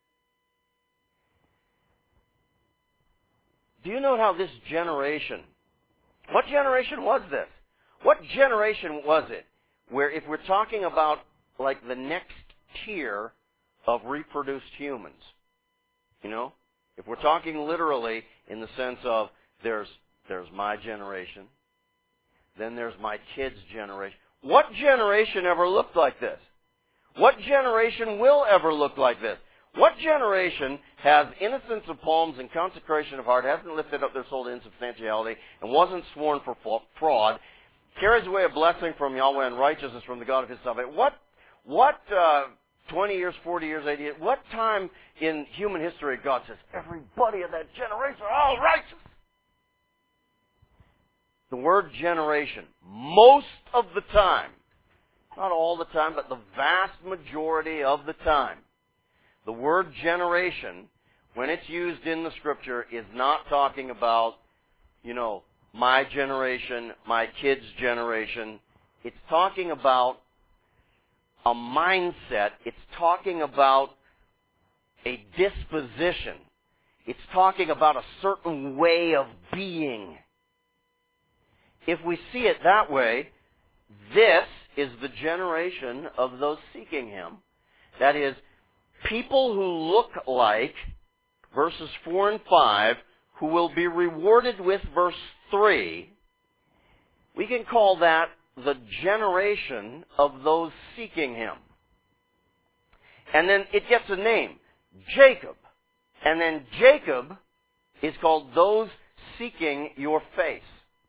Do you know how this generation, what generation was this? What generation was it where if we're talking about like the next tier of reproduced humans, you know, if we're talking literally in the sense of there's there's my generation, then there's my kids' generation. What generation ever looked like this? What generation will ever look like this? What generation has innocence of palms and consecration of heart, hasn't lifted up their soul to insubstantiality, and wasn't sworn for fraud, carries away a blessing from Yahweh and righteousness from the God of his salvation? What, what, uh, twenty years, forty years, eighty years, what time in human history God says, everybody of that generation are all righteous? The word generation, most of the time, not all the time, but the vast majority of the time, the word generation, when it's used in the Scripture, is not talking about, you know, my generation, my kids' generation. It's talking about a mindset. It's talking about a disposition. It's talking about a certain way of being. If we see it that way, this is the generation of those seeking him. That is, people who look like verses four and five, who will be rewarded with verse three. We can call that the generation of those seeking him. And then it gets a name, Jacob. And then Jacob is called those seeking your face.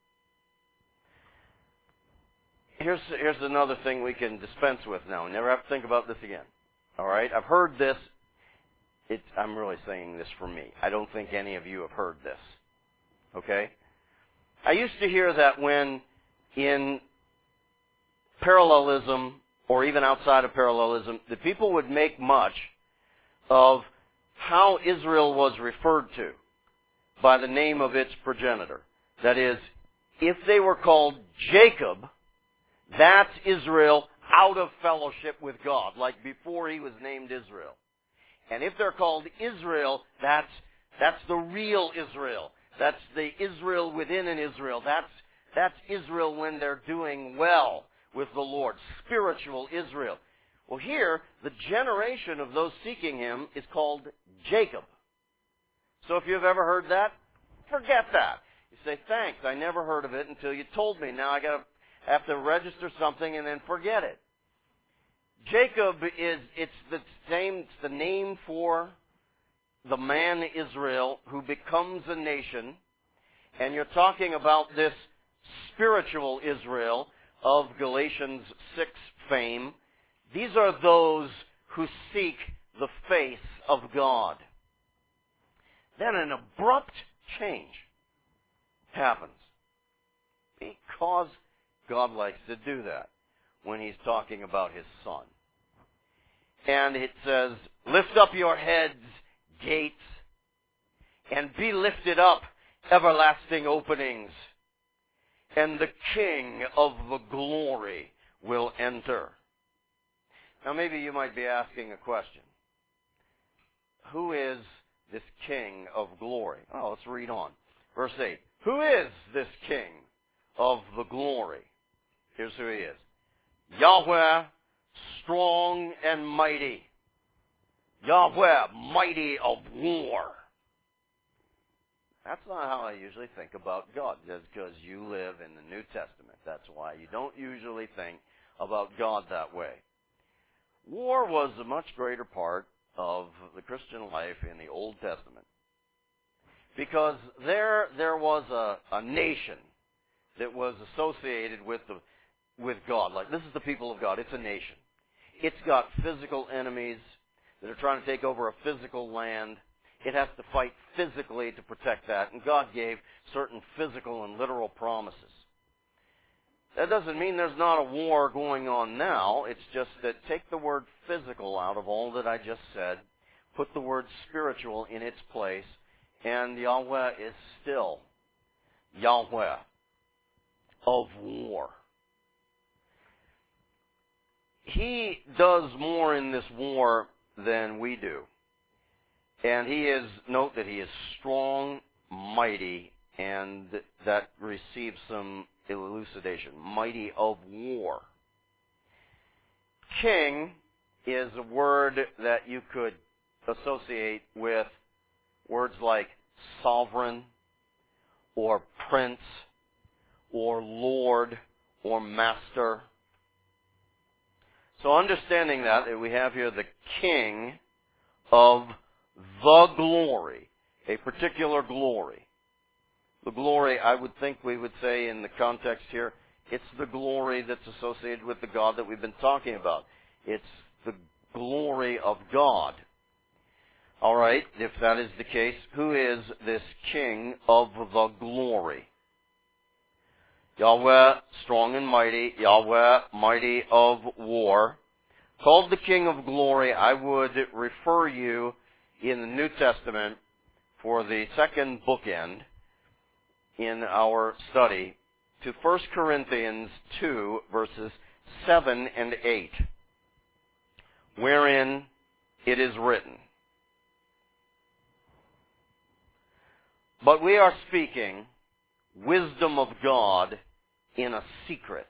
Here's, here's another thing we can dispense with now. We never have to think about this again. All right? I've heard this. It's, I'm really saying this for me. I don't think any of you have heard this. Okay? I used to hear that when in parallelism, or even outside of parallelism, that people would make much of how Israel was referred to by the name of its progenitor. That is, if they were called Jacob, that's Israel out of fellowship with God, like before he was named Israel. And if they're called Israel, that's that's the real Israel. That's the Israel within an Israel. That's That's Israel when they're doing well with the Lord. Spiritual Israel. Well, here, the generation of those seeking Him is called Jacob. So if you've ever heard that, forget that. You say, thanks, I never heard of it until you told me. Now I gotta have to register something and then forget it. Jacob is, it's the same, it's the name for the man Israel who becomes a nation. And you're talking about this spiritual Israel of Galatians six fame. These are those who seek the face of God. Then an abrupt change happens. Because God likes to do that when He's talking about His Son. And it says, lift up your heads, gates, and be lifted up, everlasting openings, and the King of the glory will enter. Now maybe you might be asking a question. Who is this King of glory? Oh, let's read on. Verse eight. Who is this King of the glory? Here's who He is. Yahweh, strong and mighty. Yahweh, mighty of war. That's not how I usually think about God, just because you live in the New Testament. That's why you don't usually think about God that way. War was a much greater part of the Christian life in the Old Testament. Because there there was a, a nation that was associated with the with God. Like, this is the people of God. It's a nation. It's got physical enemies that are trying to take over a physical land. It has to fight physically to protect that. And God gave certain physical and literal promises. That doesn't mean there's not a war going on now. It's just that take the word physical out of all that I just said, put the word spiritual in its place, and Yahweh is still Yahweh of war. He does more in this war than we do. And He is, note that He is strong, mighty, and that receives some elucidation. Mighty of war. King is a word that you could associate with words like sovereign, or prince, or lord, or master. So understanding that, that we have here the King of the glory, a particular glory. The glory, I would think we would say in the context here, it's the glory that's associated with the God that we've been talking about. It's the glory of God. All right, if that is the case, who is this King of the glory? Yahweh, strong and mighty, Yahweh, mighty of war. Called the King of glory, I would refer you in the New Testament for the second bookend in our study to First Corinthians two, verses seven and eight, wherein it is written, but we are speaking wisdom of God in a secret,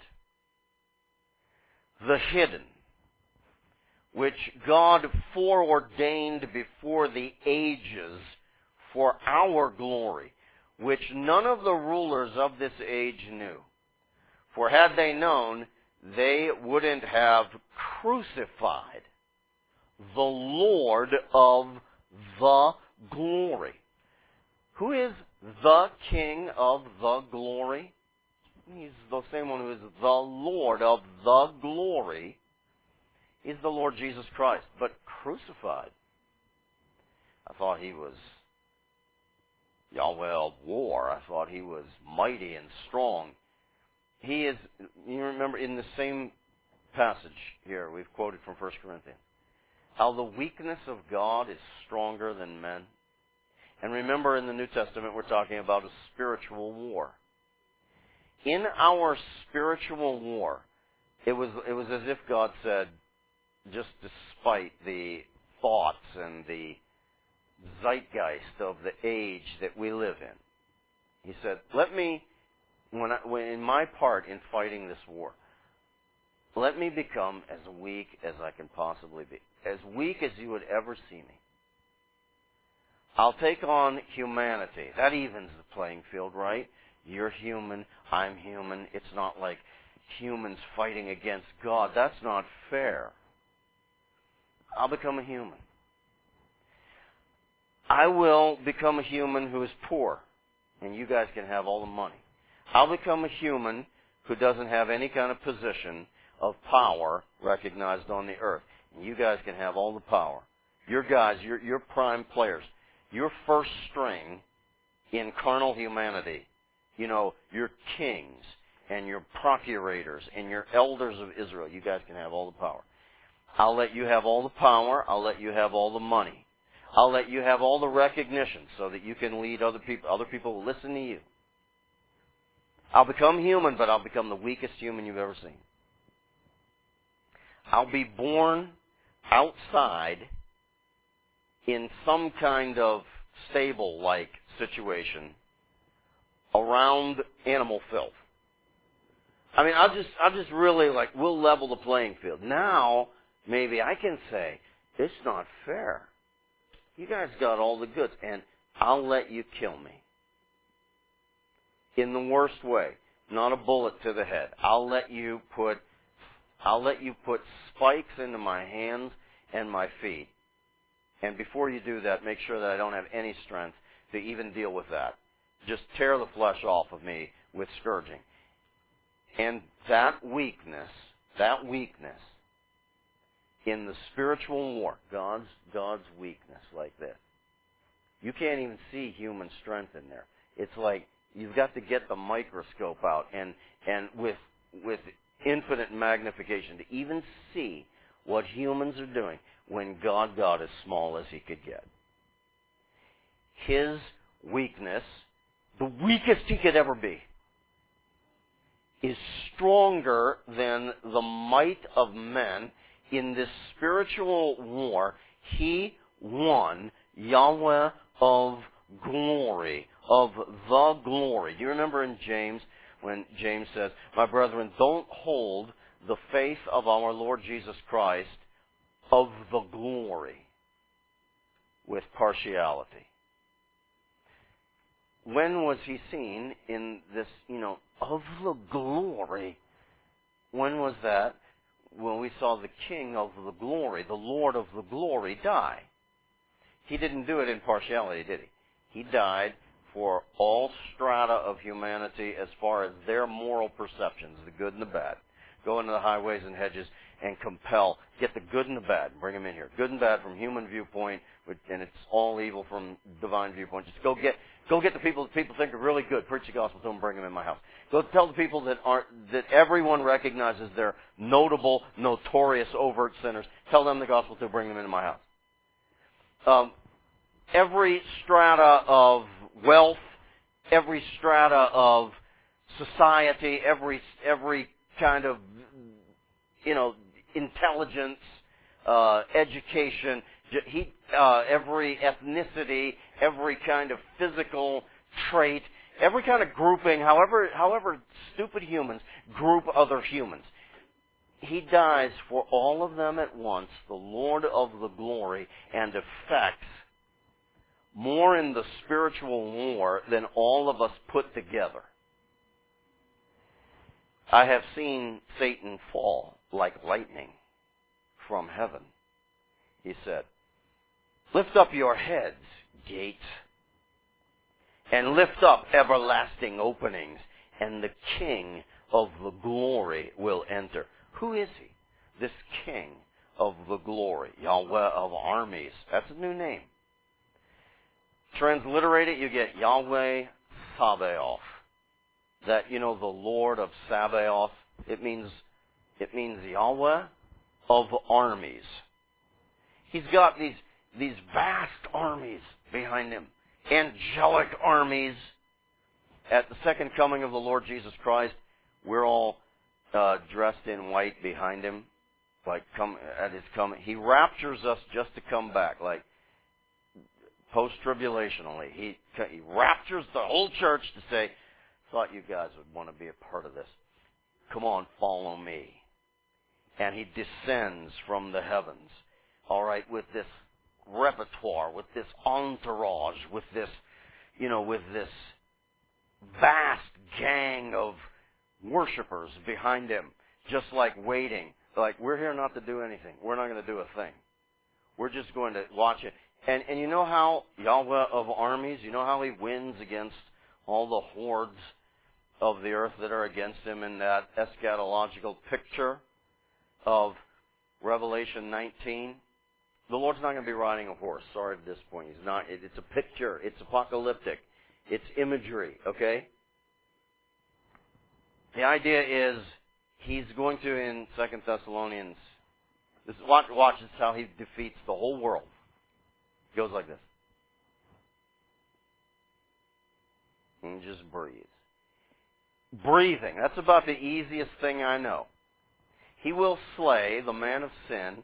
the hidden, which God foreordained before the ages for our glory, which none of the rulers of this age knew. For had they known, they wouldn't have crucified the Lord of the glory. Who is the King of the glory? He's the same one who is the Lord of the glory. Is the Lord Jesus Christ, but crucified. I thought He was Yahweh of war. I thought He was mighty and strong. He is, you remember in the same passage here, we've quoted from First Corinthians, how the weakness of God is stronger than men. And remember in the New Testament we're talking about a spiritual war. In our spiritual war, it was, it was as if God said, just despite the thoughts and the zeitgeist of the age that we live in, He said, let me when, I, when in my part in fighting this war, let me become as weak as I can possibly be. As weak as you would ever see me. I'll take on humanity. That evens the playing field, right? You're human, I'm human. It's not like humans fighting against God. That's not fair. I'll become a human. I will become a human who is poor, and you guys can have all the money. I'll become a human who doesn't have any kind of position of power recognized on the earth. And you guys can have all the power. Your guys, your, your prime players, your first string in carnal humanity, you know, your kings and your procurators and your elders of Israel, you guys can have all the power. I'll let you have all the power. I'll let you have all the money. I'll let you have all the recognition so that you can lead other people. Other people will listen to you. I'll become human, but I'll become the weakest human you've ever seen. I'll be born outside in some kind of stable-like situation around animal filth. I mean, I'll just, I'll just really, like, we'll level the playing field. Now, maybe I can say, it's not fair. You guys got all the goods, and I'll let you kill me. In the worst way, not a bullet to the head. I'll let you put, I'll let you put spikes into my hands and my feet. And before you do that, make sure that I don't have any strength to even deal with that. Just tear the flesh off of me with scourging. And that weakness, that weakness in the spiritual war, God's, God's weakness like this. You can't even see human strength in there. It's like you've got to get the microscope out and, and with, with infinite magnification to even see what humans are doing when God got as small as he could get. His weakness, the weakest he could ever be, is stronger than the might of men. In this spiritual war, he won. Yahweh of glory, of the glory. Do you remember in James when James says, my brethren, don't hold the faith of our Lord Jesus Christ of the glory with partiality. When was he seen in this, you know, of the glory? When was that? When we saw the King of the glory, the Lord of the glory, die. He didn't do it in partiality, did he? He died for all strata of humanity as far as their moral perceptions, the good and the bad. Go into the highways and hedges and compel, get the good and the bad, and bring them in here. Good and bad from human viewpoint, and it's all evil from divine viewpoint. Just go get, go get the people that people think are really good. Preach the gospel to them, bring them in my house. Go tell the people that aren't, that everyone recognizes they're notable, notorious, overt sinners. Tell them the gospel to bring them into my house. Um, every strata of wealth, every strata of society, every every kind of, you know, intelligence, uh, education, he, uh, every ethnicity, every kind of physical trait, every kind of grouping, however, however stupid humans group other humans. He dies for all of them at once, the Lord of the glory, and effects more in the spiritual war than all of us put together. I have seen Satan fall like lightning from heaven. He said, lift up your heads, gates, and lift up everlasting openings, and the King of the glory will enter. Who is he? This King of the glory, Yahweh of armies. That's a new name. Transliterate it, you get Yahweh Sabaoth. That, you know, the Lord of Sabaoth. It means, it means Yahweh of armies. He's got these, these vast armies behind him. Angelic armies. At the second coming of the Lord Jesus Christ, we're all uh, dressed in white behind him. Like come at his coming. He raptures us just to come back. Like post-tribulationally. He, he raptures the whole church to say, thought you guys would want to be a part of this. Come on, follow me. And he descends from the heavens, all right, with this repertoire, with this entourage, with this, you know, with this vast gang of worshipers behind him, just like waiting. Like, we're here not to do anything. We're not going to do a thing. We're just going to watch it. And and you know how Yahweh of armies, you know how he wins against all the hordes of the earth that are against him in that eschatological picture of Revelation nineteen? The Lord's not going to be riding a horse. Sorry at this point. He's not. It, it's a picture. It's apocalyptic. It's imagery, okay? The idea is he's going to, in Second Thessalonians, this, watch, watch this how he defeats the whole world. It goes like this. And just breathe. Breathing. That's about the easiest thing I know. He will slay the man of sin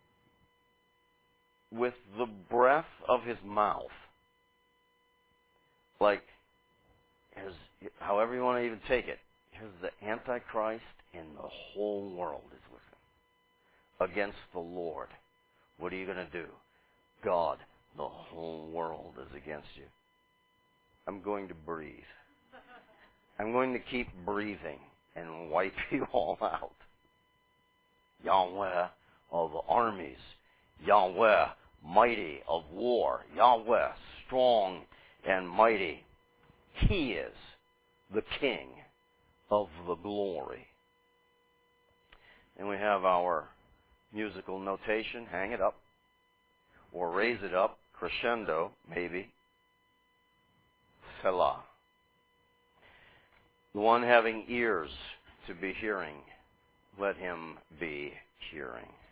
with the breath of his mouth. Like, here's, however you want to even take it, here's the Antichrist, and the whole world is with him. Against the Lord. What are you going to do? God, the whole world is against you. I'm going to breathe. I'm going to keep breathing and wipe you all out. Yahweh of armies. Yahweh, mighty of war. Yahweh, strong and mighty. He is the King of the glory. And we have our musical notation. Hang it up. Or raise it up. Crescendo, maybe. Selah. The one having ears to be hearing, let him be hearing.